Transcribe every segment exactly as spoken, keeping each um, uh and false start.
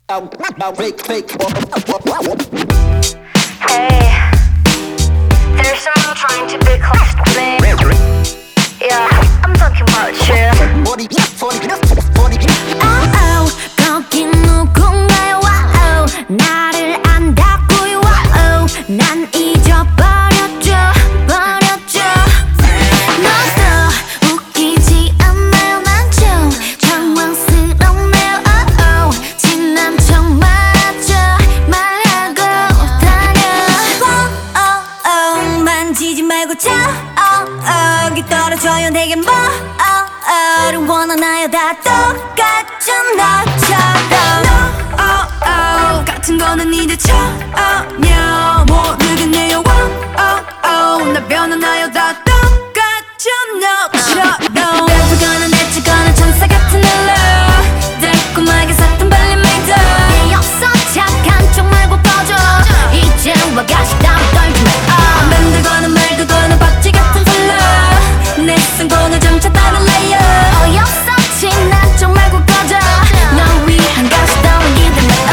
Hey, there's someone trying to be close to me. Yeah, I'm talking about you. Oh oh, 거기 누군가요? Wow, 나를 안다고요? Wow, 난 잊어버렸죠, 버렸죠. 너도 웃기지 않나요? 난 좀 당황스럽네요. Oh oh, 지난 척 말하죠, 말하고 다녀. Oh oh, 만지지 말고 자. Oh oh, 기 떨어져요 내게 뭐? Oh oh, 원하나요? 다 똑같죠 너처럼. No, oh oh, 같은 거는 이제 처음이야. 모르겠네요. Oh oh, 나 변하나요? 다 똑같죠 너처럼. 뱉거나 내치거나 천사 같은 일로 달콤하게 샀던 발림메이드. 내 없어 착한 척 말고 꺼져. 이제 와 가시 땀 떨지 마. 만들거나 말거나 박쥐 같은 플로 내 성공을 점차 다른 레이어. 어이없어 지난 척 말고 꺼져. 널 위한 가시 따윈 기대 마.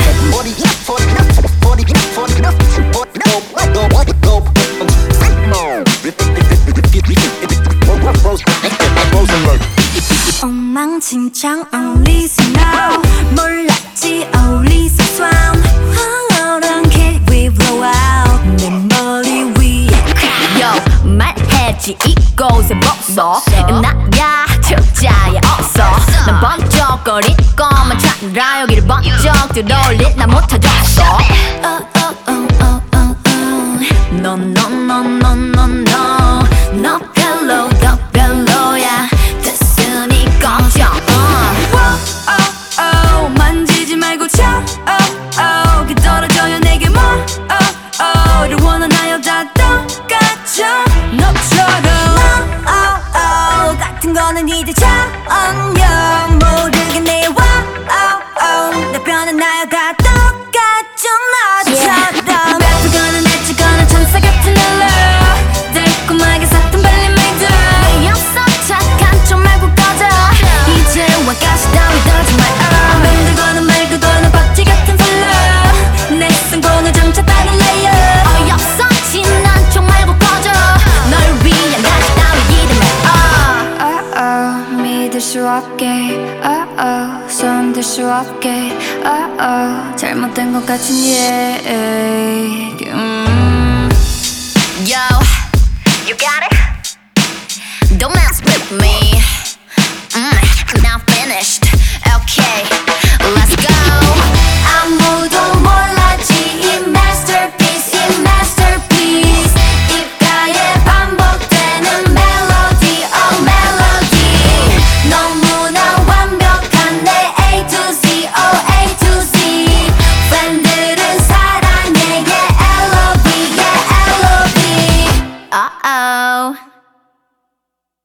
엉망진창 어울리서 now 몰랐지 어울리서 swam 황홀한 길 we blow out 내 머리 위에 Yo 말했지 이곳에 벗어 나야 적자야 없어 난 번쩍거릴 것만 찾느라 여기를 번쩍 들어올릴 나 못하겠어. Oh oh oh oh oh oh No no no no no no 너 별로 너 별로야 됐으니 꺼져. Oh oh oh 만지지 말고 쳐. Oh oh 그 떨어져요 내게 뭐. Oh oh를 원하나요? 다 똑같죠 너처럼. Oh oh 같은 거는 이제 처음이야. 모르겠네요. Oh oh 나 변하나요? 다 똑같죠 너처럼. 뱉거나 내치거나 천사 같은 일로 달콤하게 샀던 발림메이드. 내 없어 착한 척 말고 꺼져. 이제 와 가시 따위 떨지 마. 만들거나 말거나 박쥐 같은 플로 내 성공을 점차 다른 레이어. 어이없어 지난 척 말고 꺼져. 널 위한 가시 따위 기대 마. Oh oh 믿을 수 없게. Oh oh 손댈 수 없게. Oh oh 잘못된 것 같은 얘기. 음. Yo, you got it? Don't mess with me. Mm, now